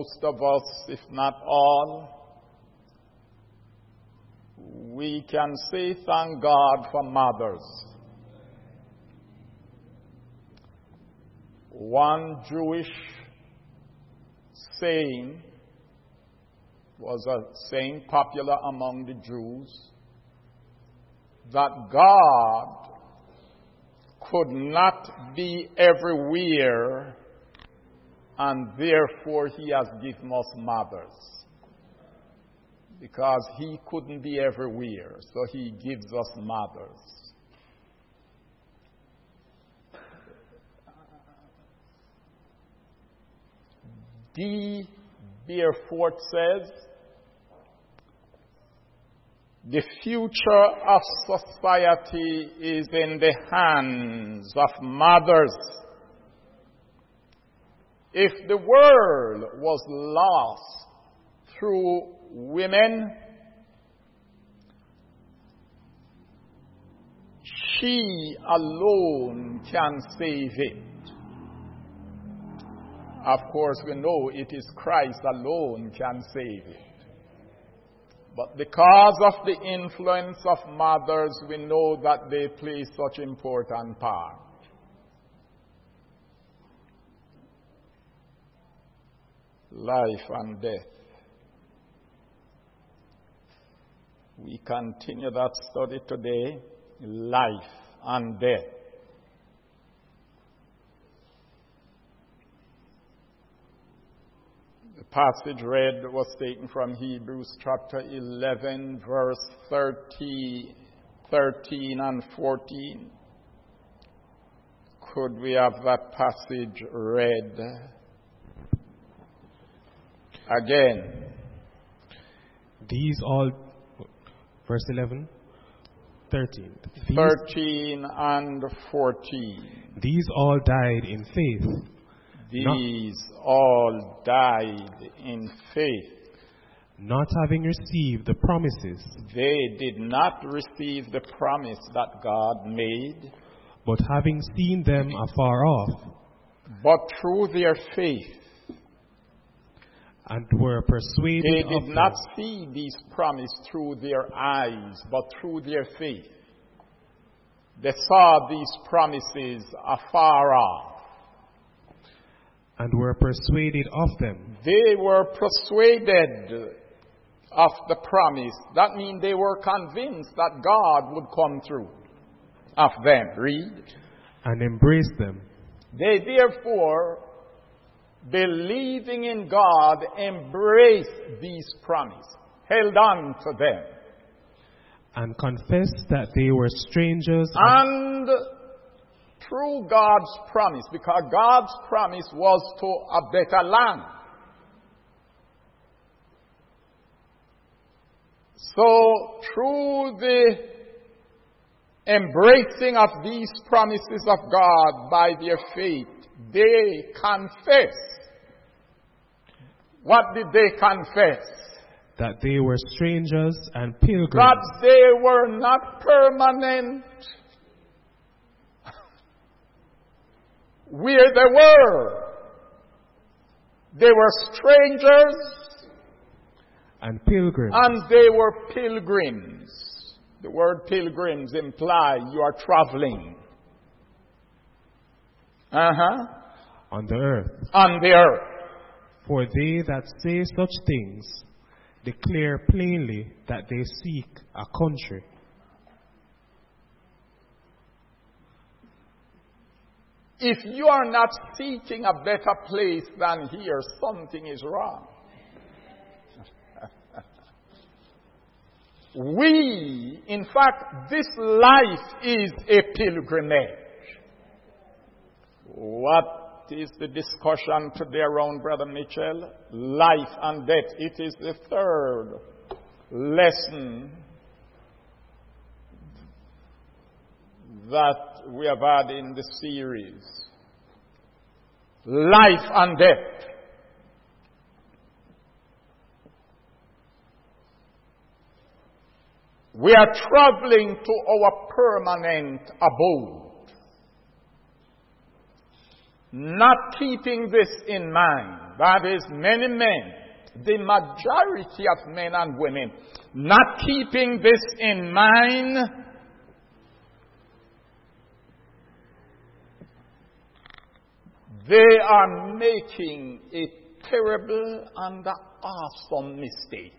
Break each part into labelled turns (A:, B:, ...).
A: most of us, if not all, we can say thank God for mothers. One Jewish saying was a saying popular among the Jews, that God could not be everywhere, and therefore He has given us mothers. Because He couldn't be everywhere, so He gives us mothers. D. Beaufort says, the future of society is in the hands of mothers. If the world was lost through women, she alone can save it. Of course, we know it is Christ alone can save it. But because of the influence of mothers, we know that they play such an important part. Life and death. We continue that study today. Life and death. The passage read was taken from Hebrews chapter 11, verse 13 and 14. Could we have that passage read again?
B: These all, verse 11, 13.
A: 13 and 14.
B: These all died in faith.
A: These all died in faith.
B: Not having received the promises.
A: They did not receive the promise that God made.
B: But having seen them afar off.
A: But through their faith.
B: And were persuaded
A: They
B: of
A: did
B: them.
A: not see these promises through their eyes, but through their faith. They saw these promises afar off.
B: And were persuaded of them.
A: They were persuaded of the promise. That means they were convinced that God would come through of them. Read.
B: And embraced them.
A: They therefore, believing in God, embraced these promises, held on to them.
B: And confessed that they were strangers.
A: And through God's promise, because God's promise was to a better land. So, through the embracing of these promises of God by their faith, they confess. What did they confess?
B: That they were strangers and pilgrims.
A: That they were not permanent where they were. They were strangers
B: and pilgrims.
A: And they were pilgrims. The word pilgrims implies you are traveling.
B: On the earth.
A: On the earth.
B: For they that say such things declare plainly that they seek a country.
A: If you are not seeking a better place than here, something is wrong. In fact, this life is a pilgrimage. What is the discussion today around Brother Mitchell? Life and death. It is the third lesson that we have had in the series. Life and death. We are traveling to our permanent abode. Not keeping this in mind, that is many men, the majority of men and women, not keeping this in mind, they are making a terrible and awesome mistake.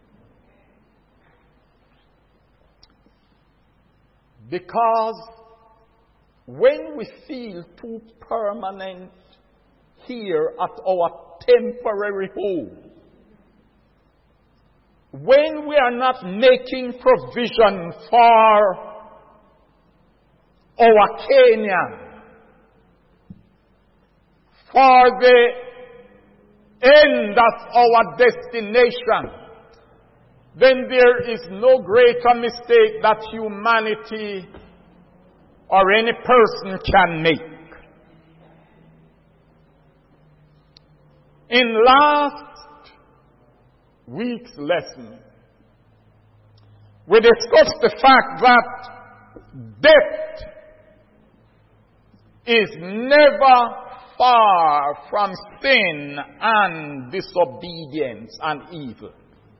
A: Because when we feel too permanent here at our temporary home, when we are not making provision for our Canaan, for the end of our destination, then there is no greater mistake that humanity or any person can make. In last week's lesson, we discussed the fact that death is never far from sin and disobedience and evil.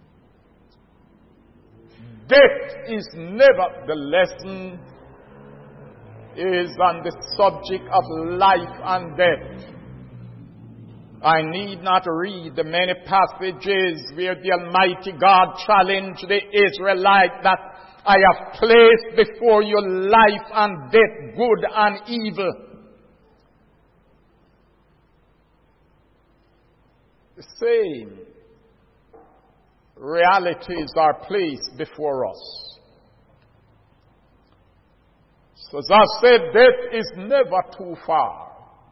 A: Death is never, the lesson is on the subject of life and death. I need not read the many passages where the Almighty God challenged the Israelites that I have placed before you life and death, good and evil. The same realities are placed before us. So as I said, death is never too far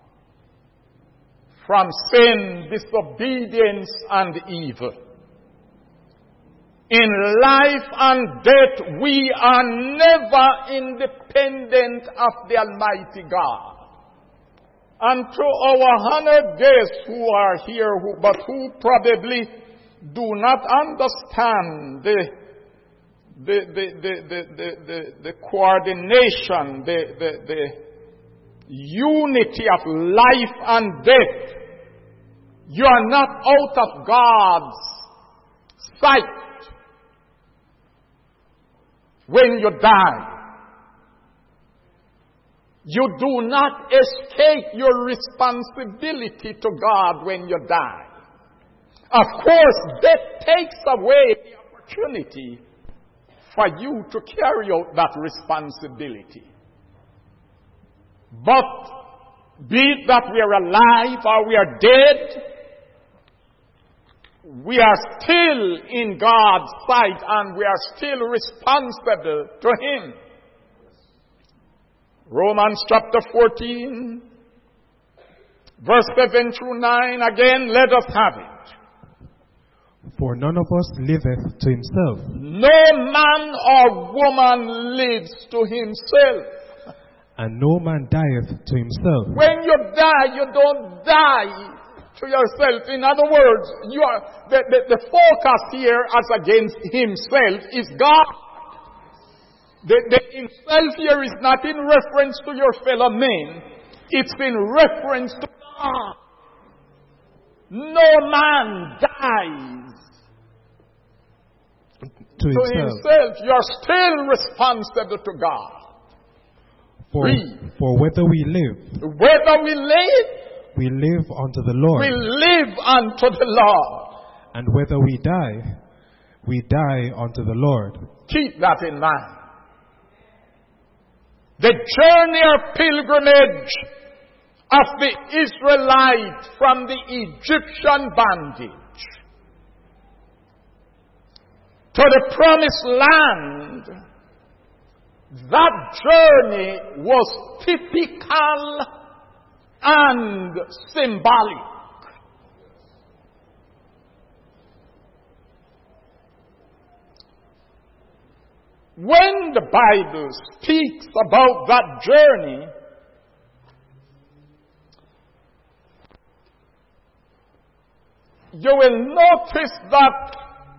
A: from sin, disobedience, and evil. In life and death, we are never independent of the Almighty God. And to our honored guests who are here, but who probably do not understand the coordination, the unity of life and death, you are not out of God's sight when you die. You do not escape your responsibility to God when you die. Of course, death takes away the opportunity for you to carry out that responsibility. But be it that we are alive or we are dead, we are still in God's sight and we are still responsible to Him. Romans chapter 14, verse 7 through 9, again, let us have it.
B: For none of us liveth to himself.
A: No man or woman lives to himself.
B: And no man dieth to himself.
A: When you die, you don't die to yourself. In other words, you are the focus here as against himself is God. The himself here is not in reference to your fellow men. It's in reference to God. No man dies to himself. You are still responsible to God.
B: For whether we live,
A: we
B: live unto the Lord.
A: We live unto the Lord.
B: And whether we die unto the Lord.
A: Keep that in mind. The journey or pilgrimage of the Israelites from the Egyptian bondage to the promised land, that journey was typical and symbolic. When the Bible speaks about that journey, you will notice that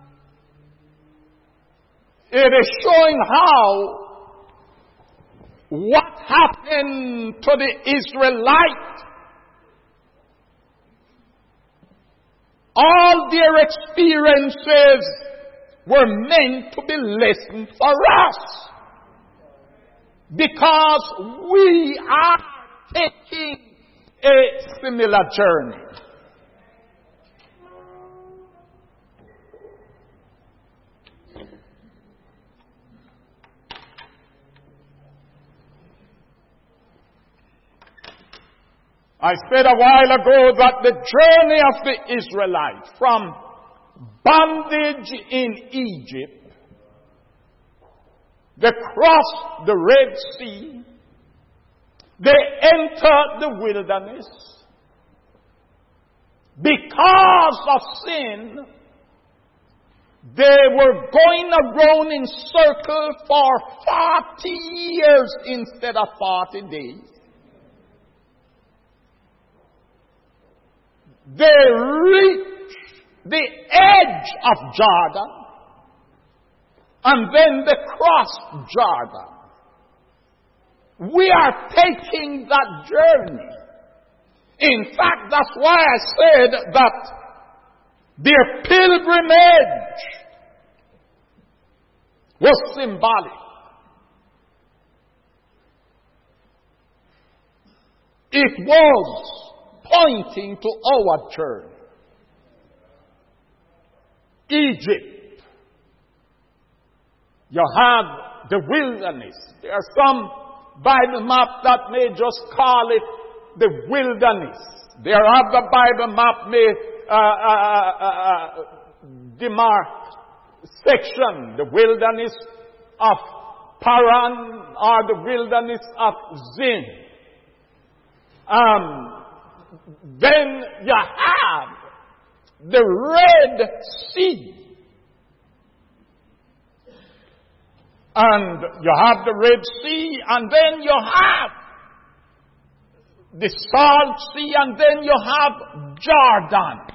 A: it is showing how what happened to the Israelites All their experiences were meant to be lessons for us. Because we are taking a similar journey. I said a while ago that the journey of the Israelites from bondage in Egypt, they crossed the Red Sea, they entered the wilderness. Because of sin, they were going around in circles for 40 years instead of 40 days. They reached the edge of Jordan, and then they crossed Jordan. We are taking that journey. In fact, that's why I said that their pilgrimage was symbolic. It was pointing to our journey. Egypt. You have the wilderness. There are some Bible maps that may just call it the wilderness. There are the Bible map may demark section, the wilderness of Paran or the wilderness of Zin. Then you have the Red Sea. And you have the Red Sea, and then you have the Salt Sea, and then you have Jordan.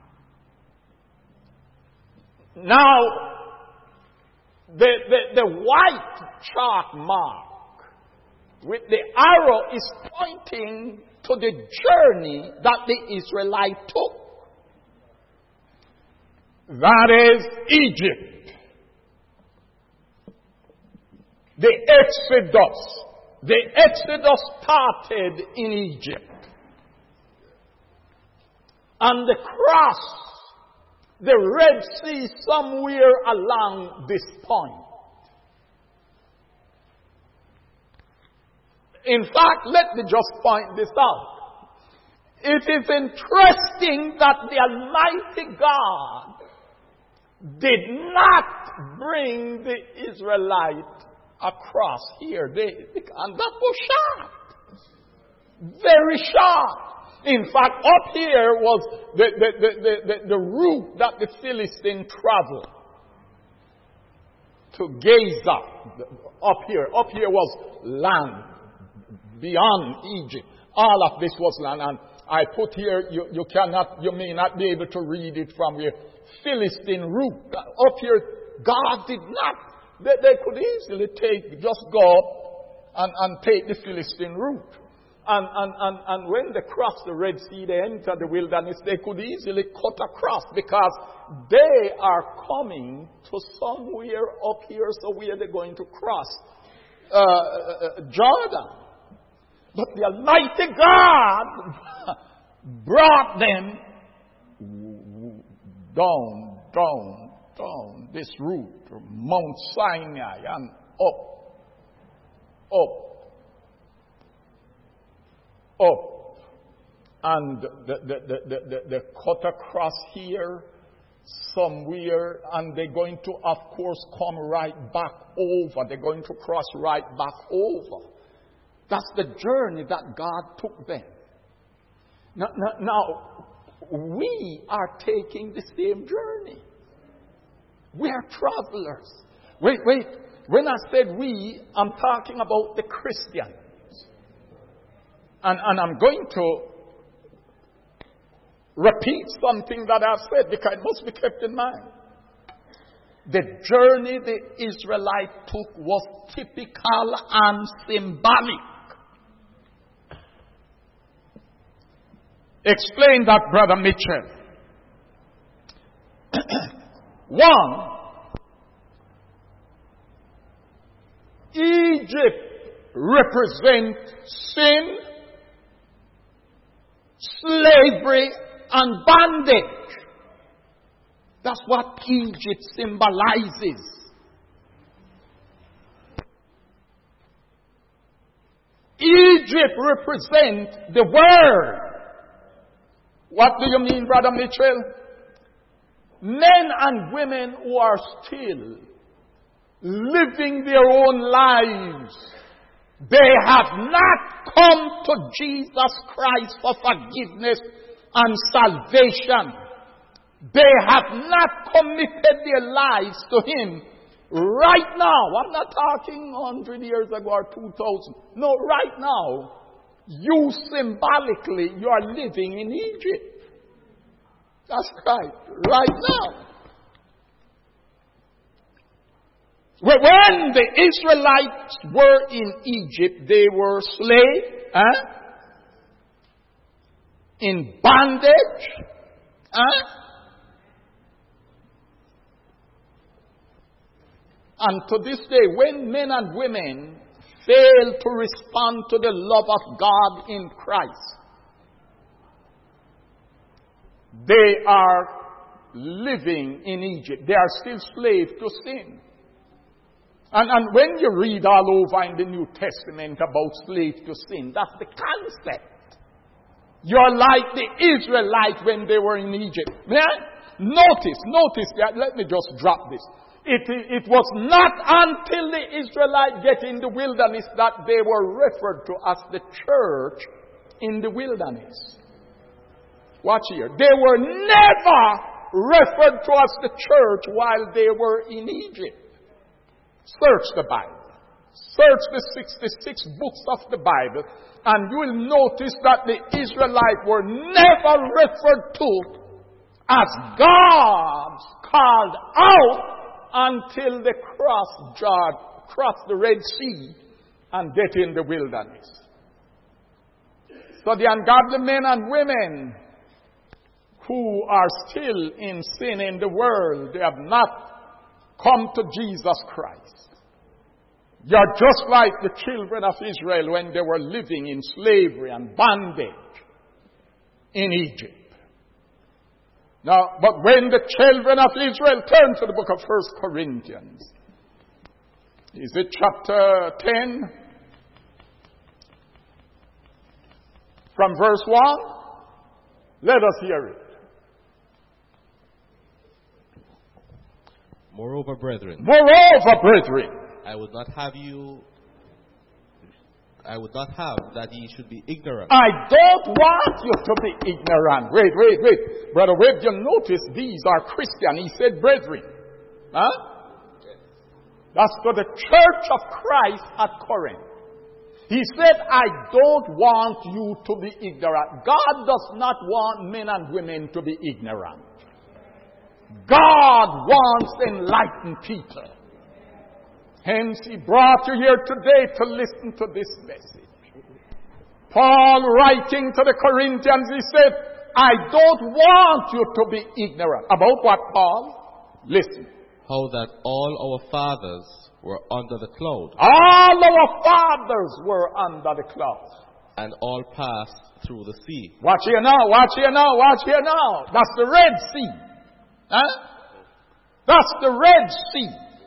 A: Now, the white chalk mark with the arrow is pointing to the journey that the Israelites took. That is Egypt. The Exodus. The Exodus started in Egypt. And they crossed the Red Sea somewhere along this point. In fact, let me just point this out. It is interesting that the Almighty God did not bring the Israelites across here. And that was short. Very short. In fact, up here was the route that the Philistines traveled to Gaza. Up here was land beyond Egypt. All of this was land. And I put here, you may not be able to read it from your Philistine route. Up here, God did not. They could easily just go and take the Philistine route. And when they crossed the Red Sea, they entered the wilderness, they could easily cut across because they are coming to somewhere up here, so where they're going to cross Jordan. But the Almighty God brought them down this route, Mount Sinai, and up. And they cut across here somewhere, and they're going to, of course, come right back over. They're going to cross right back over. That's the journey that God took them. Now, we are taking the same journey. We are travelers. Wait. When I said we, I'm talking about the Christians. And I'm going to repeat something that I've said because it must be kept in mind. The journey the Israelites took was typical and symbolic. Explain that, Brother Mitchell. One, Egypt represents sin, slavery, and bondage. That's what Egypt symbolizes. Egypt represents the world. What do you mean, Brother Mitchell? Men and women who are still living their own lives. They have not come to Jesus Christ for forgiveness and salvation. They have not committed their lives to Him right now. I'm not talking 100 years ago or 2000. No, right now. You symbolically, you are living in Egypt. That's right. Right now. When the Israelites were in Egypt, they were slaves, in bondage, and to this day, when men and women fail to respond to the love of God in Christ, they are living in Egypt. They are still slaves to sin. And when you read all over in the New Testament about slaves to sin, that's the concept. You're like the Israelites when they were in Egypt. Notice, let me just drop this. It was not until the Israelites get in the wilderness that they were referred to as the church in the wilderness. Watch here. They were never referred to as the church while they were in Egypt. Search the Bible. Search the 66 books of the Bible, and you will notice that the Israelites were never referred to as God's called out until they cross the Red Sea and get in the wilderness. So the ungodly men and women who are still in sin in the world, they have not come to Jesus Christ. You're just like the children of Israel when they were living in slavery and bondage in Egypt. Now, but when the children of Israel turn to the book of 1 Corinthians, is it chapter 10? From verse 1? Let us hear it.
C: Moreover, brethren, I would not have that ye should be ignorant.
A: I don't want you to be ignorant. Wait. Brother Webb, you notice these are Christian. He said brethren. That's for the church of Christ at Corinth. He said, I don't want you to be ignorant. God does not want men and women to be ignorant. God wants enlightened people. Hence, He brought you here today to listen to this message. Paul, writing to the Corinthians, he said, I don't want you to be ignorant. About what, Paul? Listen.
C: How that all our fathers were under the cloud.
A: All our fathers were under the cloud.
C: And all passed through the sea.
A: Watch here now. That's the Red Sea. That's the Red Sea.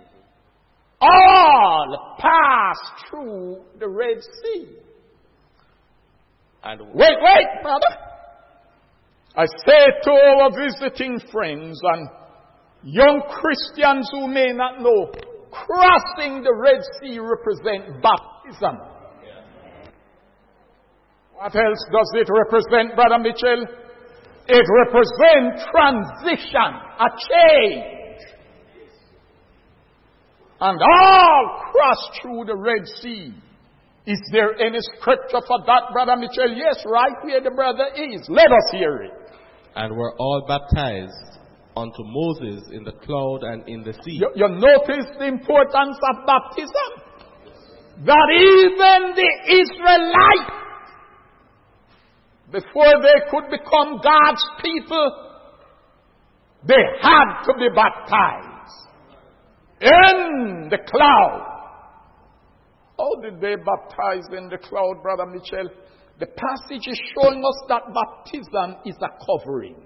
A: All passed through the Red Sea. And wait, brother. I say to our visiting friends and young Christians who may not know, crossing the Red Sea represents baptism. What else does it represent, Brother Mitchell? It represents transition, a change. And all crossed through the Red Sea. Is there any scripture for that, Brother Mitchell? Yes, right where the brother is. Let us hear it.
C: And were all baptized unto Moses in the cloud and in the sea.
A: You notice the importance of baptism? That even the Israelites, before they could become God's people, They had to be baptized in the cloud. How did they baptize in the cloud, Brother Mitchell? The passage is showing us that baptism is a covering.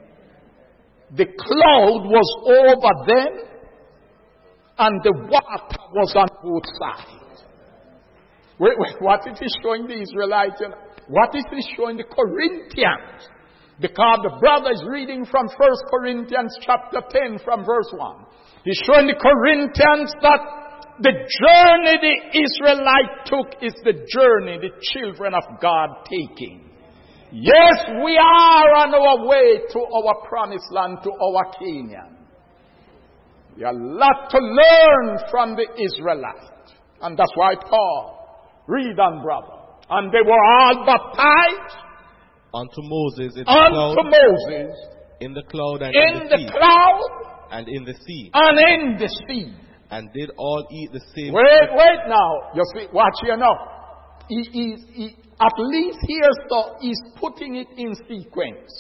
A: The cloud was over them, and the water was on both sides. Wait, what it is showing the Israelites? What it is showing the Corinthians? Because the brother is reading from 1 Corinthians chapter 10 from verse 1. He's showing the Corinthians that the journey the Israelite took is the journey the children of God taking. Yes, we are on our way to our promised land, to our Canaan. We have a lot to learn from the Israelites. And that's why Paul, read on, brother. And they were all baptized
C: unto Moses in the
A: unto
C: cloud,
A: Moses
C: in the cloud and
A: in
C: in the
A: the
C: sea,
A: cloud
C: and in the sea,
A: and in the sea.
C: and did all eat the same.
A: Wait now. You see, watch here now. He at least here, so he's putting it in sequence.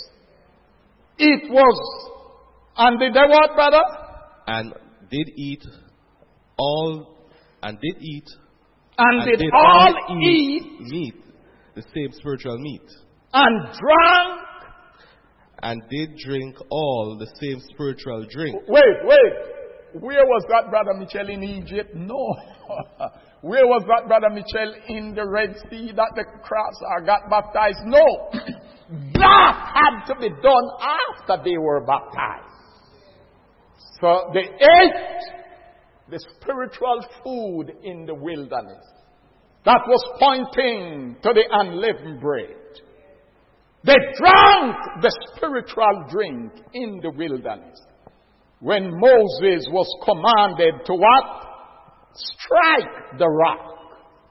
A: It was, and did they what, brother?
C: And did eat all, and did eat,
A: And did all eat
C: meat, the same spiritual meat,
A: and drank.
C: and did drink all the same spiritual drink.
A: Wait. Where was that, Brother Mitchell, in Egypt? No. Where was that, Brother Mitchell, in the Red Sea that the crowds got baptized? No. That had to be done after they were baptized. So they ate the spiritual food in the wilderness. That was pointing to the unleavened bread. They drank the spiritual drink in the wilderness. When Moses was commanded to what? Strike the rock.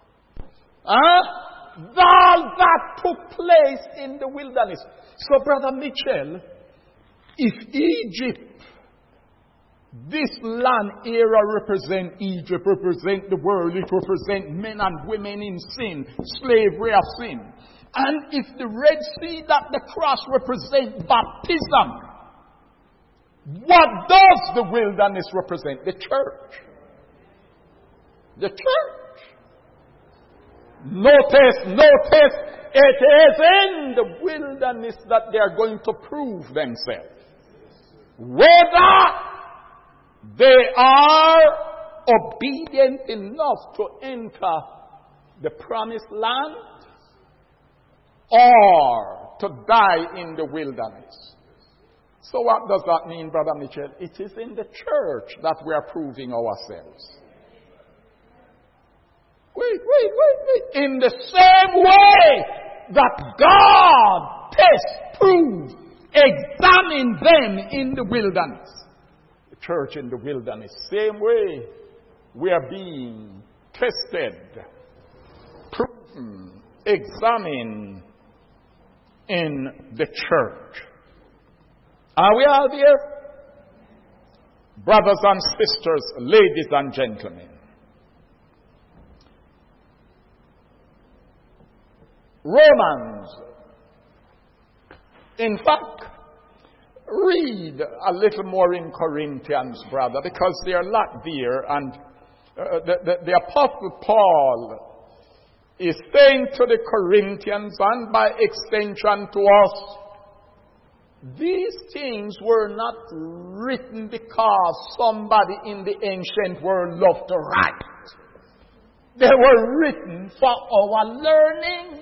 A: All that took place in the wilderness. So, Brother Mitchell, if Egypt, this land era represent Egypt, represent the world, it represent men and women in sin, slavery of sin. And if the Red Sea that the cross represent baptism, what does the wilderness represent? The church. The church. Notice, it is in the wilderness that they are going to prove themselves. Whether they are obedient enough to enter the promised land or to die in the wilderness. So what does that mean, Brother Mitchell? It is in the church that we are proving ourselves. Wait. In the same way that God tests, proves, examines them in the wilderness. The church in the wilderness. Same way we are being tested, proven, examined in the church. Are we all there? Brothers and sisters, ladies and gentlemen. Romans. In fact, read a little more in Corinthians, brother, because there are a lot there. And the Apostle Paul is saying to the Corinthians, and by extension to us, these things were not written because somebody in the ancient world loved to write. They were written for our learning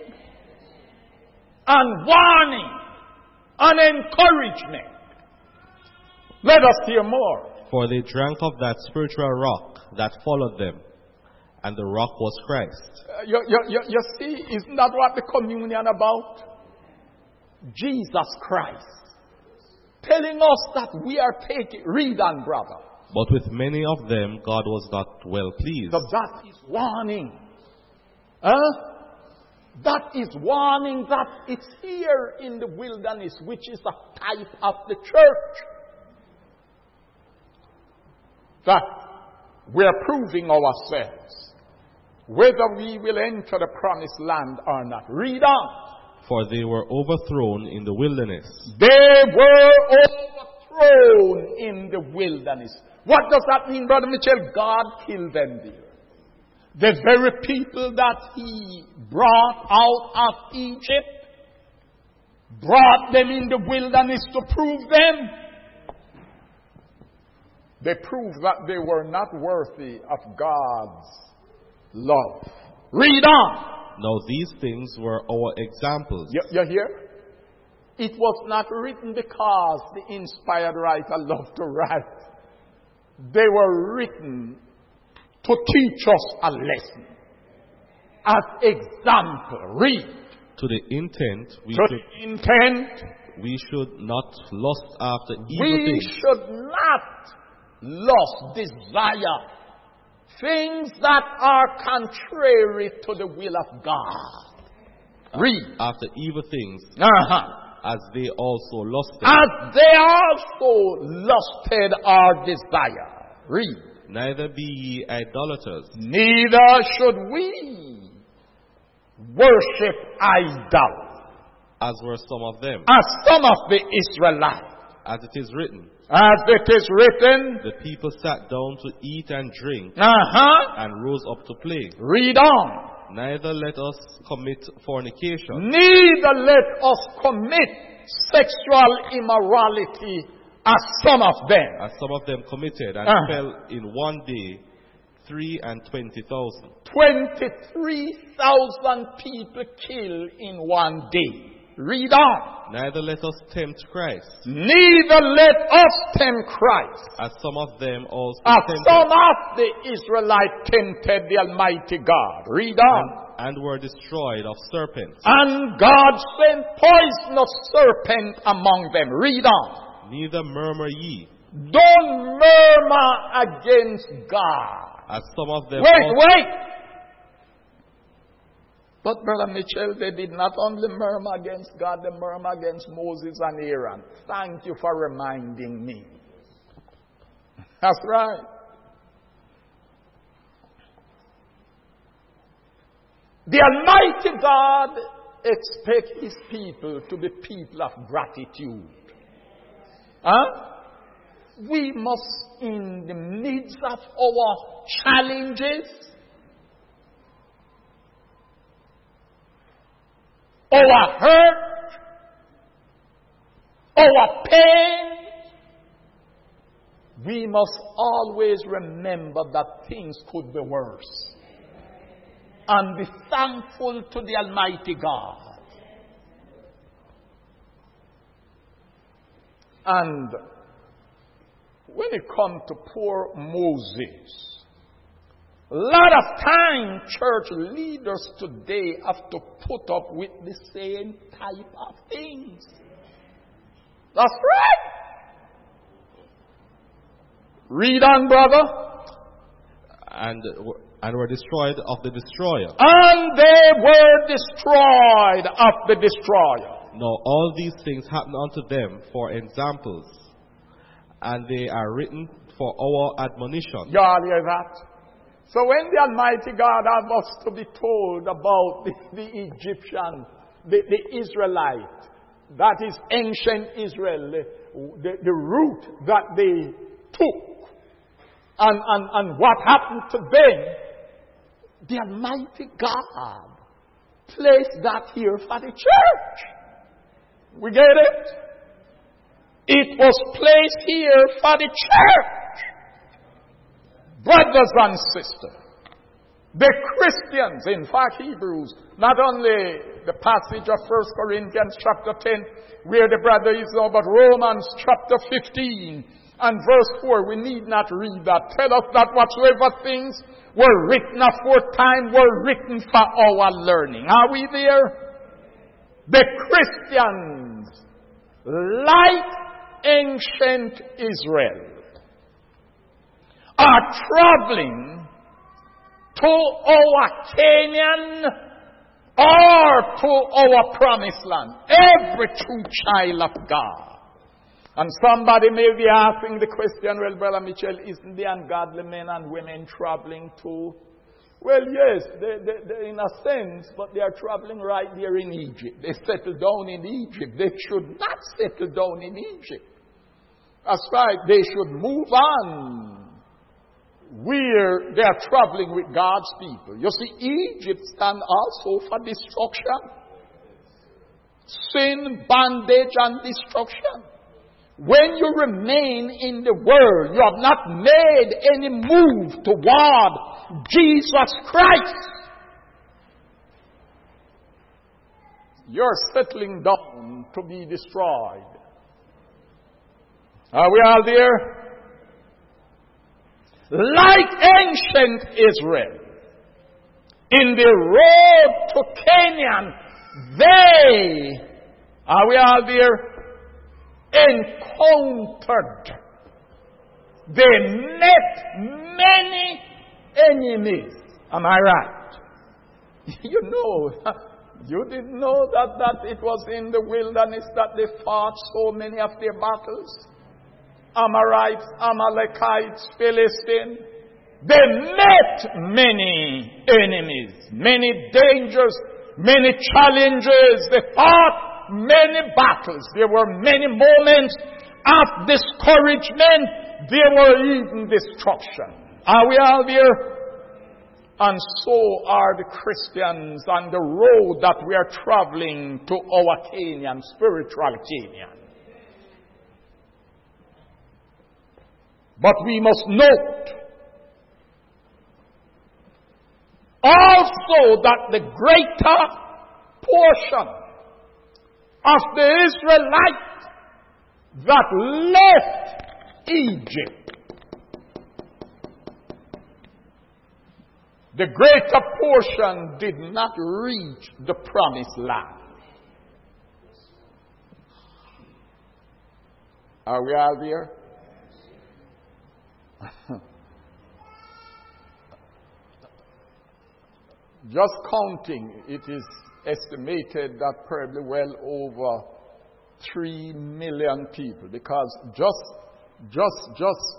A: and warning and encouragement. Let us hear more.
C: For they drank of that spiritual rock that followed them, and the rock was Christ.
A: You see, isn't that what the communion about? Jesus Christ. Telling us that we are taking, read on, brother.
C: But with many of them God was not well pleased.
A: So that is warning. That is warning that it's here in the wilderness, which is a type of the church, that we are proving ourselves whether we will enter the promised land or not. Read on.
C: For they were overthrown in the wilderness.
A: They were overthrown thrown in the wilderness. What does that mean, Brother Mitchell? God killed them there. The very people that he brought out of Egypt, brought them in the wilderness to prove them. They proved that they were not worthy of God's love. Read on.
C: Now these things were our examples.
A: You hear? It was not written because the inspired writer loved to write. They were written to teach us a lesson. As example, read.
C: To the intent
A: we
C: should not lust after evil
A: we
C: things.
A: should not lust, desire things that are contrary to the will of God. Read.
C: After evil things, as they also lusted.
A: As they also lusted or desire. Read.
C: Neither be ye idolaters.
A: Neither should we worship idols.
C: As were some of them.
A: As some of the Israelites.
C: As it is written.
A: As it is written.
C: The people sat down to eat and drink.
A: And
C: rose up to play.
A: Read on.
C: Neither let us commit fornication.
A: Neither let us commit sexual immorality as some of them.
C: As some of them committed and fell in one day 23,000.
A: 23,000 people killed in one day. Read on.
C: Neither let us tempt Christ.
A: Neither let us tempt Christ.
C: As some of them also
A: as
C: tempted.
A: Some of the Israelites tempted the Almighty God. Read on.
C: And were destroyed of serpents.
A: And God sent poisonous serpent among them. Read on.
C: Neither murmur ye.
A: Don't murmur against God.
C: As some of them
A: Wait. But Brother Mitchell, they did not only murmur against God, they murmur against Moses and Aaron. Thank you for reminding me. That's right. The Almighty God expects His people to be people of gratitude. We must, in the midst of our challenges, our hurt, our pain, we must always remember that things could be worse. And be thankful to the Almighty God. And when it comes to poor Moses, a lot of time church leaders today have to put up with the same type of things. That's right. Read on, brother.
C: And were destroyed of the destroyer.
A: And they were destroyed of the destroyer.
C: Now all these things happen unto them for examples, and they are written for our admonition.
A: You all hear that? So when the Almighty God has us to be told about the Egyptian, the Israelite, that is ancient Israel, the route that they took, and what happened to them, the Almighty God placed that here for the church. We get it? It was placed here for the church. Brothers and sisters, the Christians, in fact Hebrews, not only the passage of 1 Corinthians chapter 10, where the brother is now, but Romans chapter 15 and verse 4, we need not read that. Tell us that whatsoever things were written aforetime were written for our learning. Are we there? The Christians, like ancient Israel, are traveling to our Canaan or to our promised land. Every true child of God. And somebody may be asking the question, well, Brother Mitchell, isn't the ungodly men and women traveling too? Well, yes, they in a sense, but they are traveling right there in Egypt. They settled down in Egypt. They should not settle down in Egypt. That's right. They should move on where they are traveling with God's people. You see, Egypt stands also for destruction. Sin, bondage, and destruction. When you remain in the world, you have not made any move toward Jesus Christ. You're settling down to be destroyed. Are we all there? Like ancient Israel, in the road to Canaan, they, are we all there, encountered. They met many enemies. Am I right? You know, you didn't know that it was in the wilderness that they fought so many of their battles. Amorites, Amalekites, Philistines. They met many enemies, many dangers, many challenges. They fought many battles. There were many moments of discouragement. There were even destruction. Are we all there? And so are the Christians on the road that we are traveling to our Canaan, spiritual Canaan. But we must note also that the greater portion of the Israelites that left Egypt, the greater portion did not reach the promised land. Are we all there? Just counting, it is estimated that probably well over 3 million people, because just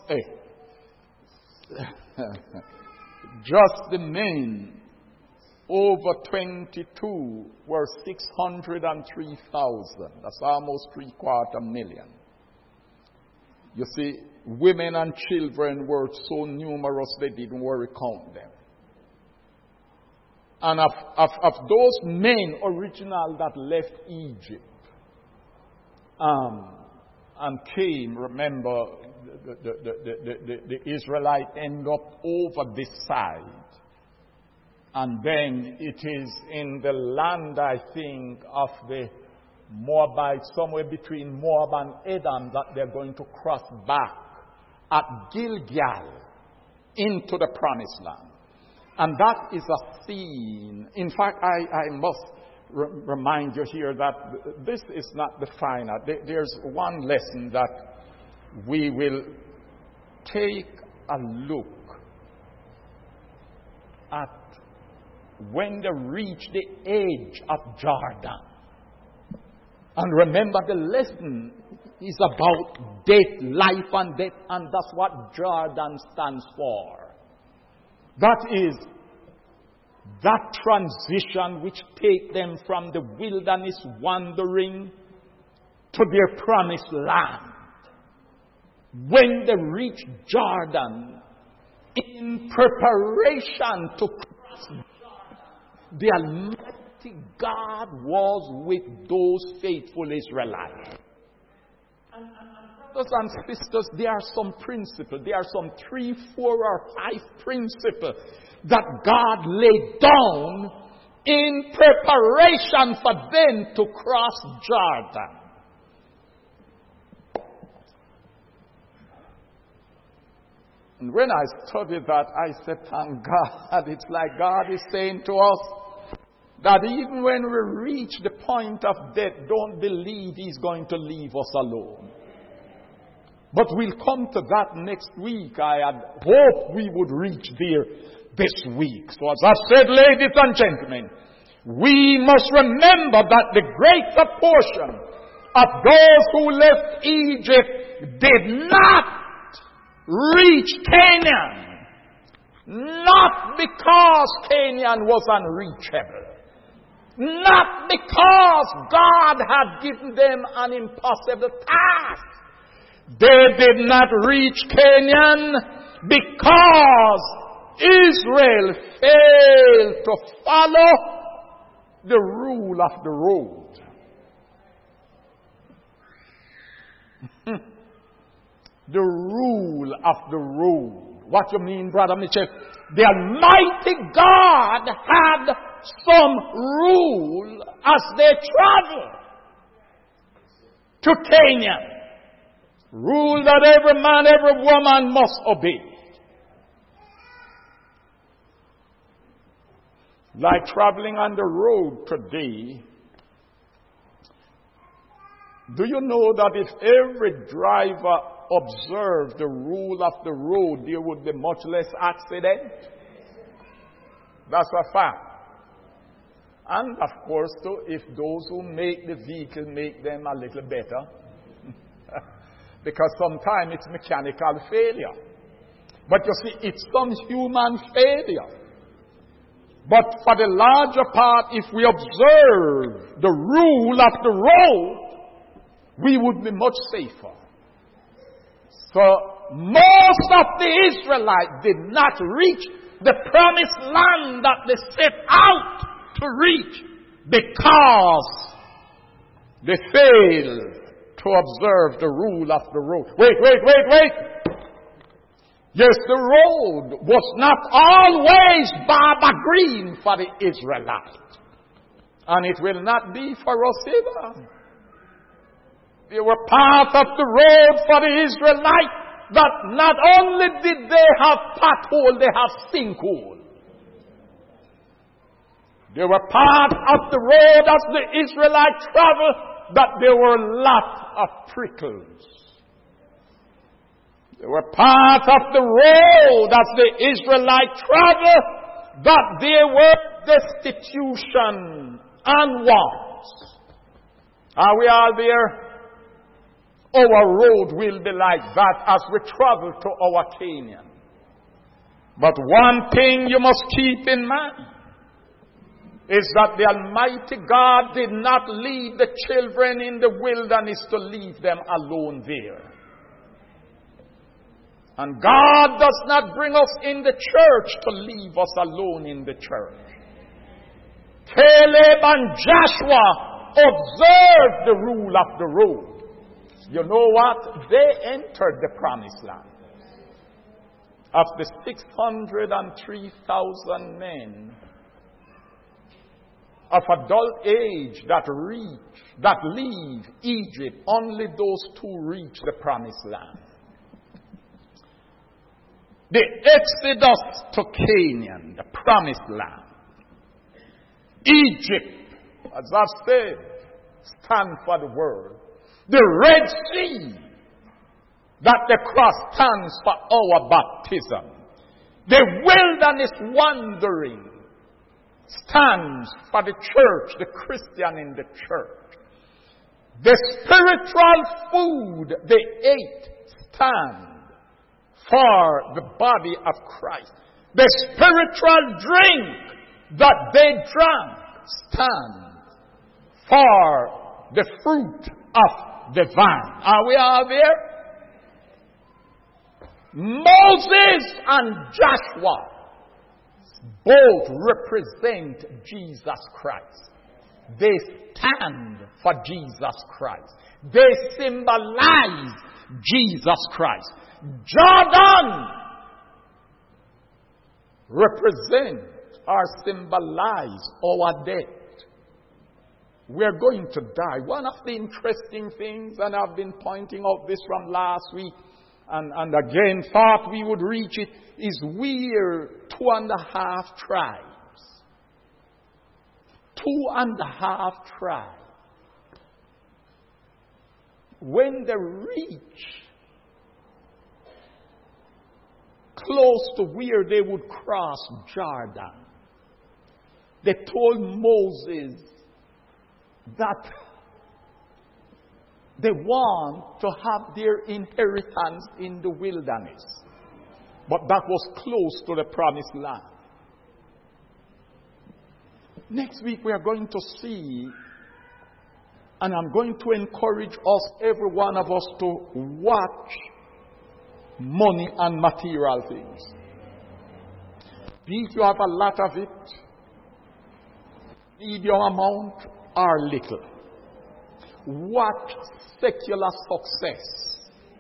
A: the men over 22 were 603,000. That's almost 750,000. You see, women and children were so numerous they didn't recount them. And of those men original that left Egypt and came, remember, the Israelite end up over this side. And then it is in the land, I think, of the Moabites, somewhere between Moab and Edom, that they're going to cross back at Gilgal into the promised land. And that is a scene. In fact, I must remind you here that this is not the final. There's one lesson that we will take a look at when they reach the age of Jordan. And remember, the lesson is about death, life and death, and that's what Jordan stands for. That is that transition which takes them from the wilderness wandering to their promised land. When they reach Jordan, in preparation to cross Jordan, the Almighty God was with those faithful Israelites. And brothers and sisters, there are some principles. There are some 3, 4, or 5 principles that God laid down in preparation for them to cross Jordan. And when I studied that, I said, thank God. It's like God is saying to us that even when we reach the point of death, don't believe He's going to leave us alone. But we'll come to that next week. I had hoped we would reach there this week. So as I've said, ladies and gentlemen, we must remember that the greater portion of those who left Egypt did not reach Canaan. Not because Canaan was unreachable. Not because God had given them an impossible task. They did not reach Canaan because Israel failed to follow the rule of the road. The rule of the road. What you mean, Brother Mitchell? The Almighty God had some rule as they traveled to Canaan. Rule that every man, every woman must obey. Like traveling on the road today, do you know that if every driver observed the rule of the road, there would be much less accident? That's a fact. And of course, too, if those who make the vehicle make them a little better, because sometimes it's mechanical failure. But you see, it's some human failure. But for the larger part, if we observe the rule of the road, we would be much safer. So most of the Israelites did not reach the promised land that they set out to reach because they failed to observe the rule of the road. Wait. Yes, the road was not always Baba Green for the Israelites. And it will not be for us either. They were part of the road for the Israelites that not only did they have pothole, they have sinkhole. They were part of the road as the Israelites traveled, that there were a lot of prickles. They were part of the road as the Israelites traveled, that there were destitution and wants. Are we all there? Our road will be like that as we travel to our Canaan. But one thing you must keep in mind is that the Almighty God did not lead the children in the wilderness to leave them alone there. And God does not bring us in the church to leave us alone in the church. Caleb and Joshua observed the rule of the road. You know what? They entered the promised land. Of the 603,000 men of adult age that leave Egypt, only those two reach the promised land. The exodus to Canaan, the promised land. Egypt, as I've said, stand for the word. The Red Sea that they crossed stands for our baptism. The wilderness wandering stands for the church, the Christian in the church. The spiritual food they ate stand for the body of Christ. The spiritual drink that they drank stand for the fruit of the vine. Are we all there? Moses and Joshua both represent Jesus Christ. They stand for Jesus Christ. They symbolize Jesus Christ. Jordan represent or symbolize our death. We're going to die. One of the interesting things, and I've been pointing out this from last week, and again thought we would reach it, is we're 2.5 tribes. 2.5 tribes. When they reach close to where they would cross Jordan, they told Moses that they want to have their inheritance in the wilderness. But that was close to the promised land. Next week we are going to see And I'm going to encourage us, every one of us, to watch money and material things. If you have a lot of it, medium amount or little, watch secular success.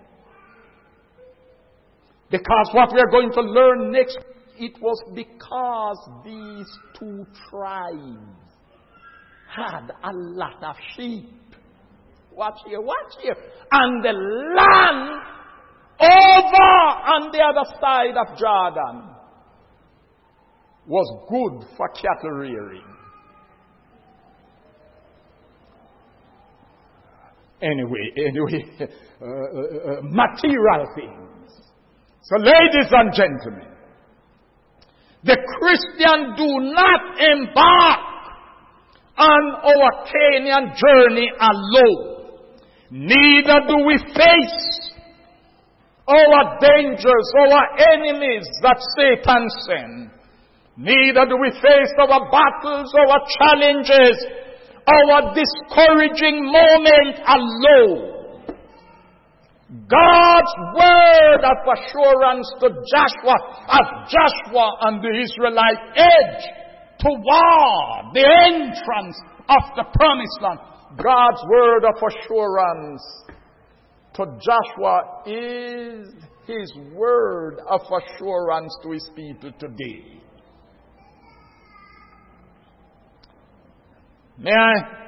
A: Because what we are going to learn next, it was because these two tribes had a lot of sheep. Watch here, watch here. And the land over on the other side of Jordan was good for cattle rearing. Anyway, material things. So ladies and gentlemen, the Christian do not embark on our Canaan journey alone. Neither do we face our dangers, our enemies that Satan sends. Neither do we face our battles, our challenges, our discouraging moment alone. God's word of assurance to Joshua, as Joshua and the Israelites edge toward the entrance of the promised land. God's word of assurance to Joshua is his word of assurance to his people today. May I?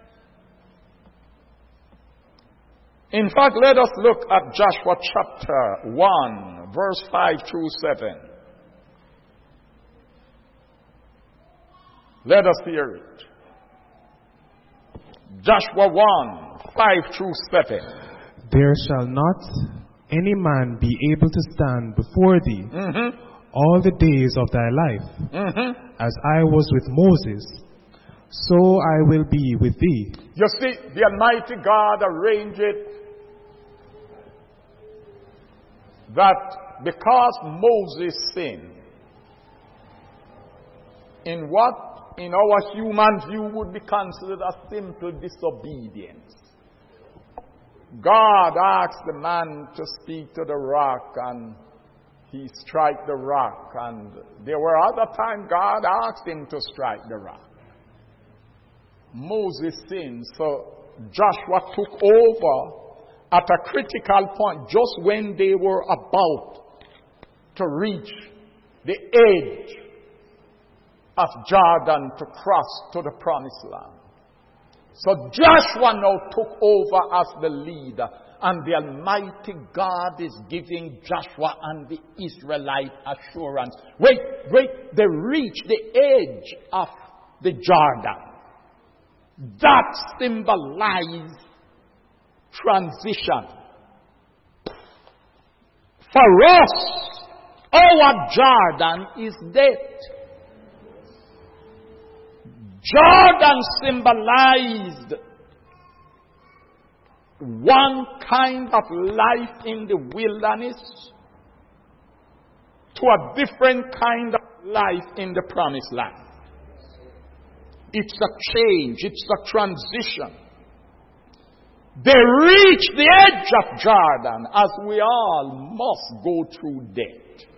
A: In fact, let us look at Joshua chapter 1, verse 5 through 7. Let us hear it. Joshua 1, 5 through 7.
B: There shall not any man be able to stand before thee all the days of thy life. As I was with Moses, so I will be with thee.
A: You see, the Almighty God arranged it that because Moses sinned, in what in our human view would be considered a simple disobedience, God asked the man to speak to the rock, and he strike the rock. And there were other times God asked him to strike the rock. Moses sinned, so Joshua took over at a critical point, just when they were about to reach the edge of Jordan to cross to the promised land. So Joshua now took over as the leader, and the Almighty God is giving Joshua and the Israelite assurance. Wait, they reach the edge of the Jordan. That symbolizes transition. For us, our Jordan is dead. Jordan symbolized one kind of life in the wilderness to a different kind of life in the promised land. It's a change. It's a transition. They reach the edge of Jordan, as we all must go through death.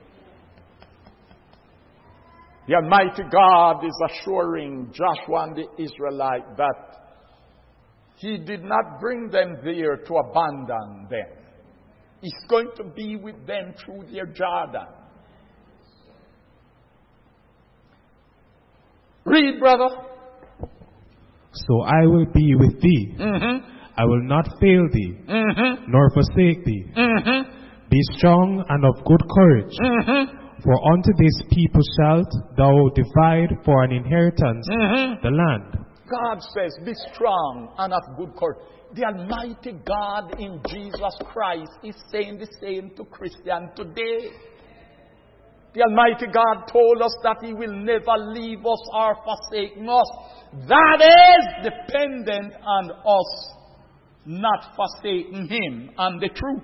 A: The Almighty God is assuring Joshua and the Israelites that He did not bring them there to abandon them. He's going to be with them through their Jordan. Read, brother.
B: So I will be with thee. I will not fail thee, nor forsake thee. Be strong and of good courage. For unto this people shalt thou divide for an inheritance the land.
A: God says, be strong and of good courage. The Almighty God in Jesus Christ is saying the same to Christians today. The Almighty God told us that He will never leave us or forsake us. That is dependent on us not forsaking Him and the truth.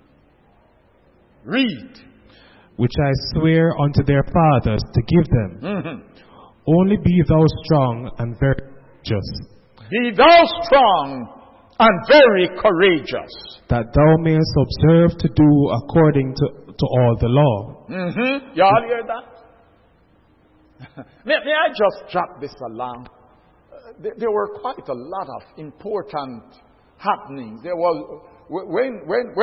A: Read.
B: Which I swear unto their fathers to give them. Only be thou strong and very just.
A: Be thou strong and very courageous,
B: that thou mayest observe to do according to all the law.
A: You all hear that? May I just jot this along? There were quite a lot of important happenings. There was when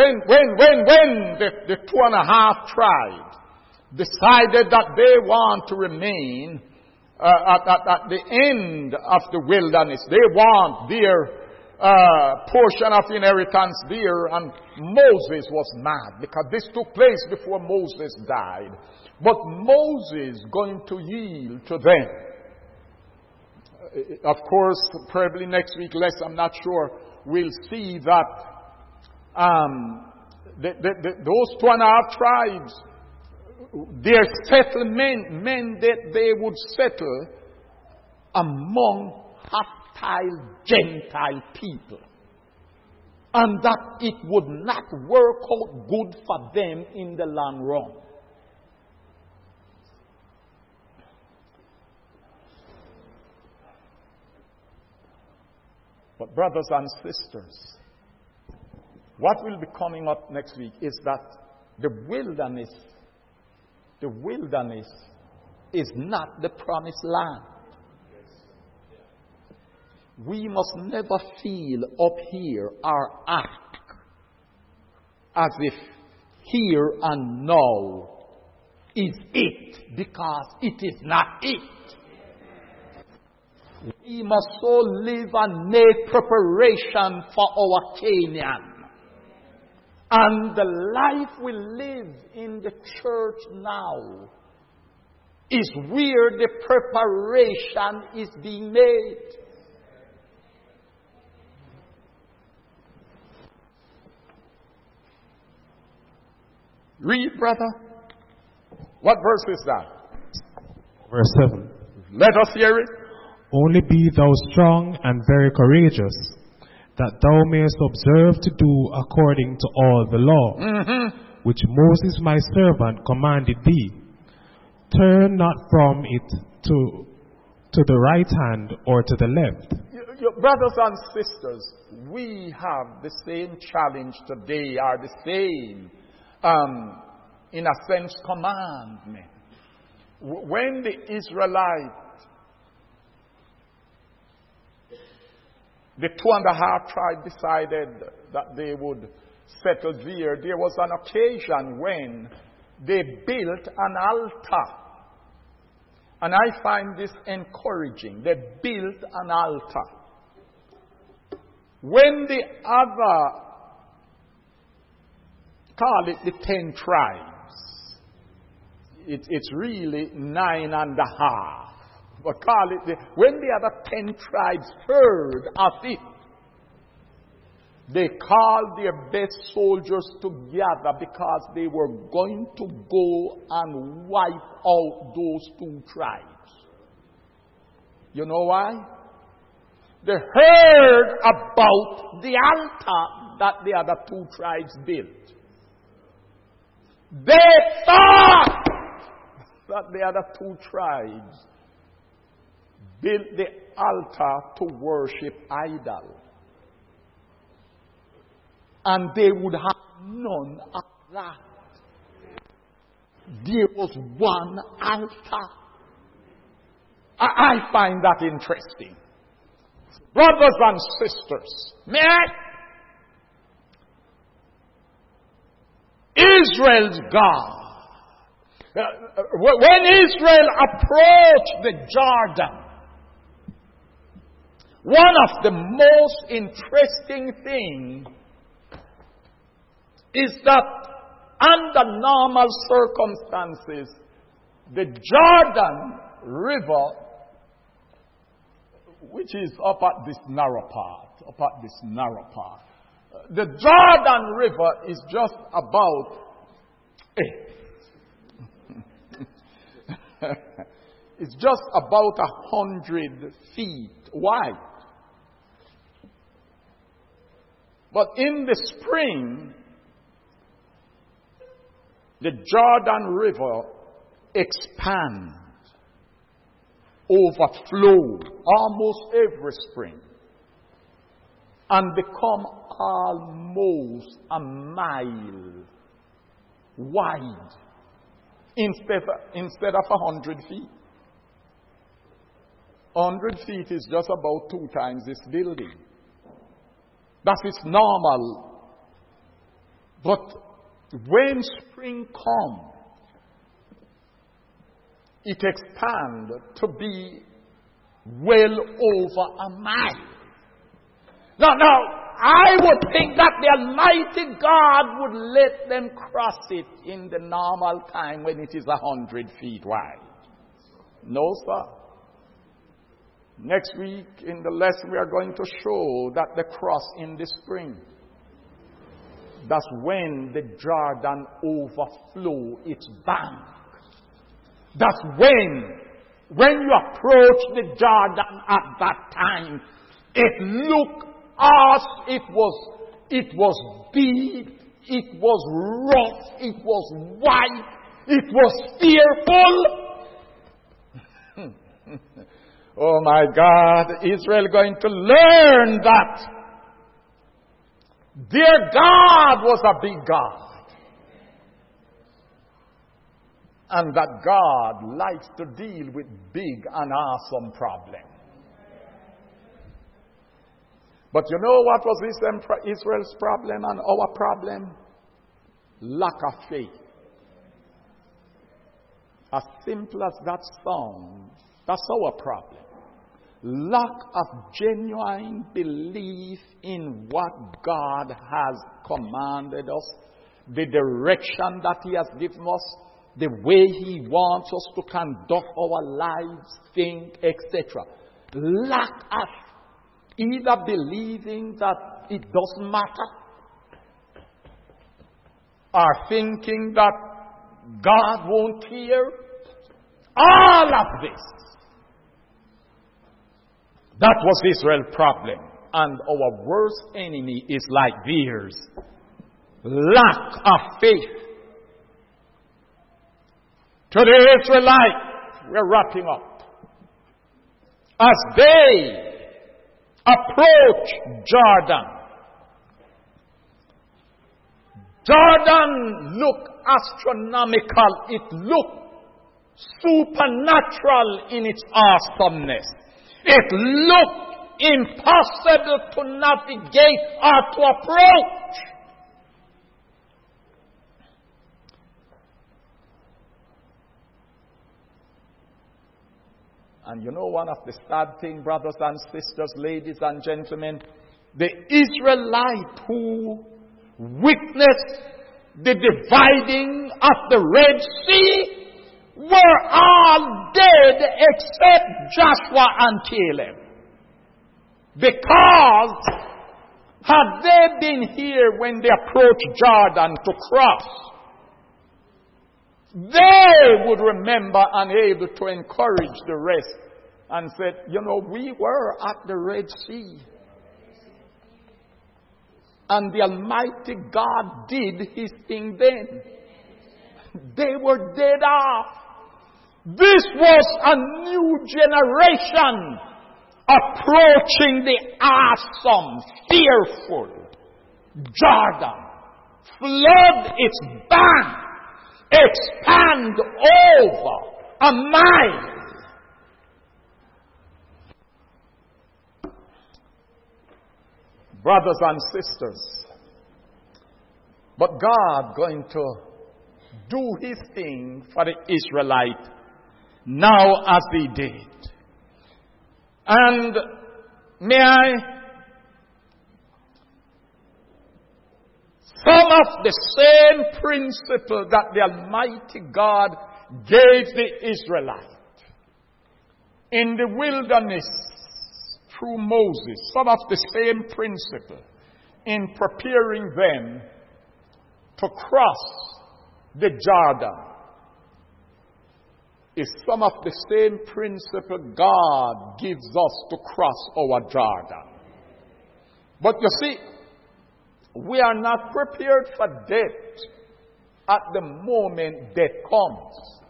A: the 2.5 tribes decided that they want to remain at the end of the wilderness. They want their portion of inheritance there, and Moses was mad because this took place before Moses died. But Moses going to yield to them. Of course, probably next week, I'm not sure, we'll see that those 2.5 tribes, their settlement meant that they would settle among hostile Gentile people, and that it would not work out good for them in the long run. But brothers and sisters, what will be coming up next week is that the wilderness is not the promised land. We must never feel up here or act as if here and now is it, because it is not it. We must so live and make preparation for our Canaan. And the life we live in the church now is where the preparation is being made. Read, brother. What verse is that?
B: Verse 7.
A: Let us hear it.
B: Only be thou strong and very courageous, that thou mayest observe to do according to all the law, which Moses my servant commanded thee. Turn not from it to the right hand or to the left.
A: Your brothers and sisters, we have the same challenge today, or the same, in a sense, commandment. When the Israelites, the 2.5 tribes decided that they would settle there was an occasion when they built an altar. And I find this encouraging. They built an altar. When the other, call it the 10 tribes, it's really 9.5. But call it, when the other 10 tribes heard of it, they called their best soldiers together because they were going to go and wipe out those 2 tribes. You know why? They heard about the altar that the other 2 tribes built. They thought that the other 2 tribes built the altar to worship idol. And they would have none of that. There was one altar. I find that interesting. Brothers and sisters, may I? Israel's God. When Israel approached the Jordan, one of the most interesting things is that under normal circumstances, the Jordan River, which is up at this narrow part, the Jordan River is just about, it's just about 100 feet wide. But in the spring, the Jordan River expands, overflows almost every spring. and become almost a mile wide instead of 100 feet. 100 feet is just about 2 times this building. That is normal. But when spring comes, it expands to be well over a mile. Now, I would think that the Almighty God would let them cross it in the normal time when it is 100 feet wide. No, sir. Next week in the lesson we are going to show that the cross in the spring. That's when the Jordan overflow its bank. That's when you approach the Jordan at that time, it looked as it was big, it was rough, it was wide, it was fearful. Oh my God, Israel going to learn that their God was a big God. And that God likes to deal with big and awesome problems. But you know what was Israel's problem and our problem? Lack of faith. As simple as that sounds, that's our problem. Lack of genuine belief in what God has commanded us, the direction that He has given us, the way He wants us to conduct our lives, think, etc. Lack of either believing that it doesn't matter, or thinking that God won't hear. All of this. That was Israel's problem. And our worst enemy is like theirs. Lack of faith. To the Israelites, we're wrapping up. As they approach Jordan, Jordan looked astronomical. It looked supernatural in its awesomeness. It looked impossible to navigate or to approach. And you know one of the sad things, brothers and sisters, ladies and gentlemen, the Israelites who witnessed the dividing of the Red Sea were all dead except Joshua and Caleb. Because had they been here when they approached Jordan to cross, they would remember and able to encourage the rest and said, you know, we were at the Red Sea. And the Almighty God did His thing then. They were dead off. This was a new generation approaching the awesome, fearful Jordan. Flood its bank. Expand over a mile. Brothers and sisters, but God going to do His thing for the Israelite now as He did. And some of the same principle that the Almighty God gave the Israelites in the wilderness through Moses, some of the same principle in preparing them to cross the Jordan is some of the same principle God gives us to cross our Jordan. But you see, we are not prepared for death at the moment death comes.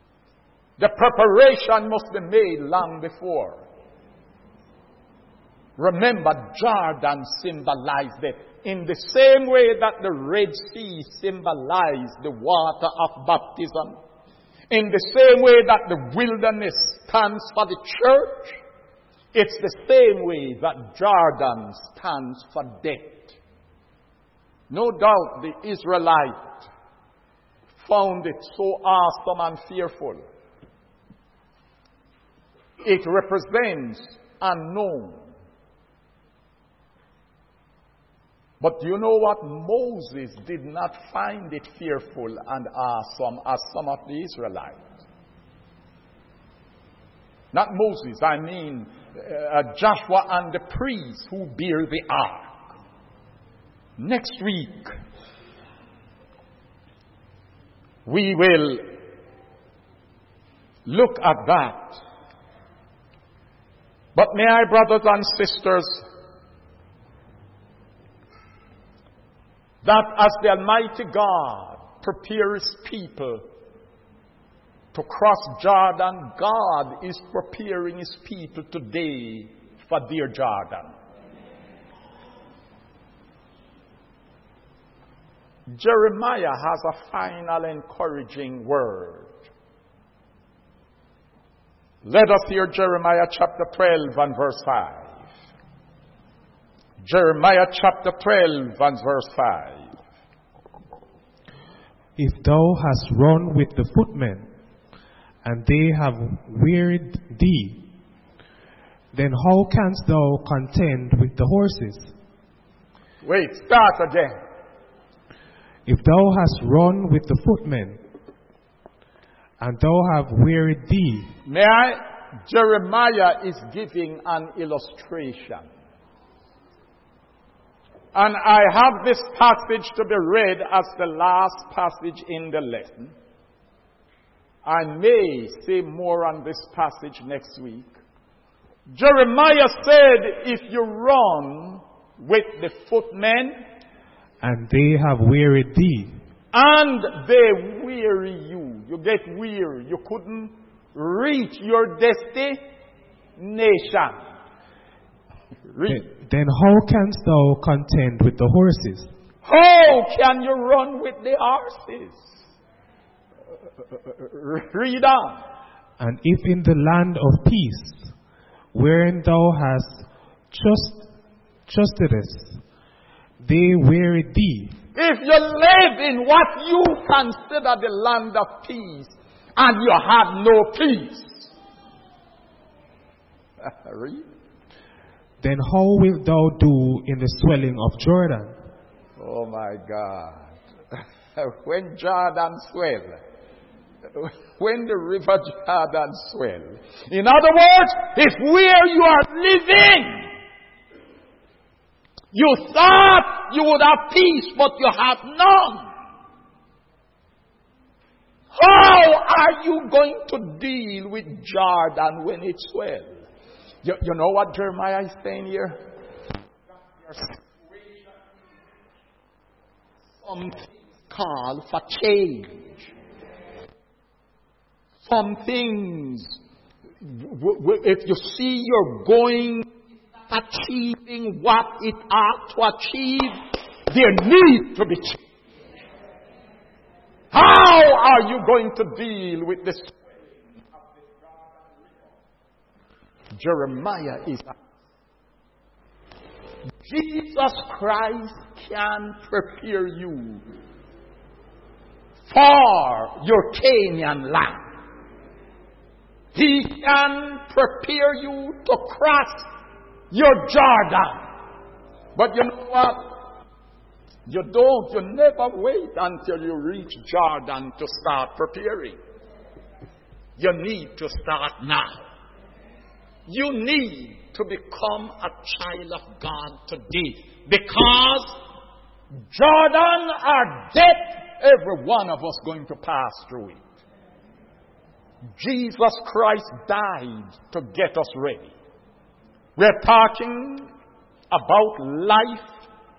A: The preparation must be made long before. Remember, Jordan symbolized it. In the same way that the Red Sea symbolized the water of baptism, in the same way that the wilderness stands for the church, it's the same way that Jordan stands for death. No doubt the Israelite found it so awesome and fearful. It represents unknown. But you know what? Moses did not find it fearful and awesome as some of the Israelites. Not Moses, I mean Joshua and the priests who bear the ark. Next week, we will look at that. But may I, brothers and sisters, that as the Almighty God prepares people to cross Jordan, God is preparing His people today for their Jordan. Jeremiah has a final encouraging word. Let us hear Jeremiah chapter 12 and verse 5. Jeremiah chapter 12 and verse 5.
B: If thou hast run with the footmen, and they have wearied thee, then how canst thou contend with the horses?
A: Wait, start again.
B: If thou hast run with the footmen, and thou have wearied thee.
A: May I? Jeremiah is giving an illustration. And I have this passage to be read as the last passage in the lesson. I may say more on this passage next week. Jeremiah said, if you run with the footmen,
B: and they have wearied thee,
A: and they weary you, you get weary, you couldn't reach your destination.
B: Then how canst thou contend with the horses?
A: How can you run with the horses? Read on.
B: And if in the land of peace, wherein thou hast trustedest, they weary thee.
A: If you live in what you consider the land of peace, and you have no peace, read.
B: Then how wilt thou do in the swelling of Jordan?
A: Oh my God. When Jordan swell, when the river Jordan swell. In other words, if where you are living, you thought you would have peace, but you have none. How are you going to deal with Jordan when it swells? You know what Jeremiah is saying here? Some things call for change. Some things, if you see you're going, achieving what it ought to achieve, there needs to be change. How are you going to deal with this? Jeremiah is Jesus Christ can prepare you for your Canaan land. He can prepare you to cross your Jordan. But you know what? You never wait until you reach Jordan to start preparing. You need to start now. You need to become a child of God today. Because Jordan or death, every one of us going to pass through it. Jesus Christ died to get us ready. We're talking about life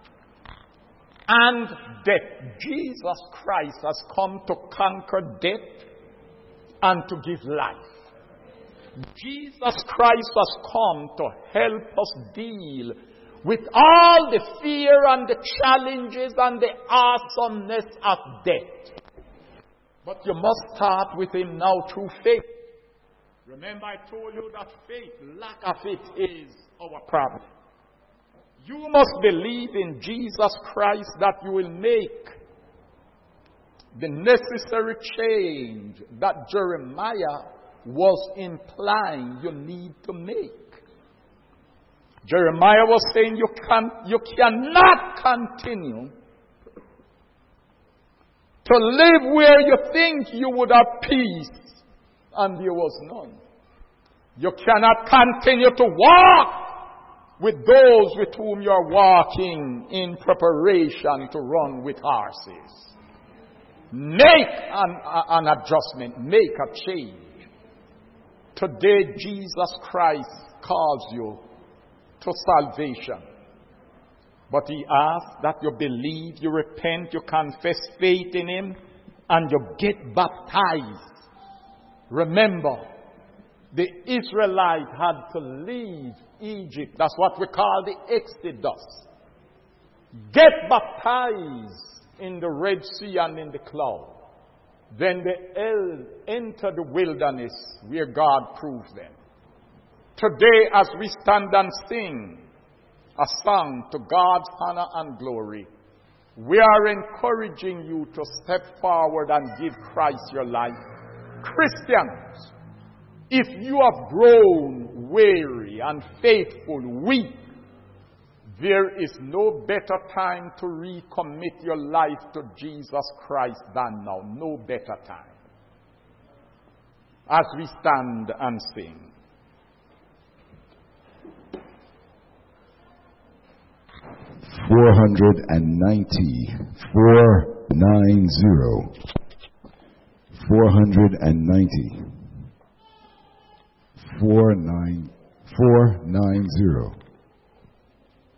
A: and death. Jesus Christ has come to conquer death and to give life. Jesus Christ has come to help us deal with all the fear and the challenges and the awesomeness of death. But you must start with Him now through faith. Remember, I told you that faith, lack of it, is our problem. You must believe in Jesus Christ that you will make the necessary change that Jeremiah was implying you need to make. Jeremiah was saying you cannot continue to live where you think you would have peace and there was none. You cannot continue to walk with those with whom you are walking in preparation to run with horses. Make an adjustment. Make a change. Today, Jesus Christ calls you to salvation. But He asks that you believe, you repent, you confess faith in Him, and you get baptized. Remember, the Israelites had to leave Egypt. That's what we call the Exodus. Get baptized in the Red Sea and in the cloud. Then they enter the wilderness where God proved them. Today, as we stand and sing a song to God's honor and glory, we are encouraging you to step forward and give Christ your life. Christians, if you have grown weary and faithful, weak, there is no better time to recommit your life to Jesus Christ than now. No better time. As we stand and sing.
D: $490. 490. 490.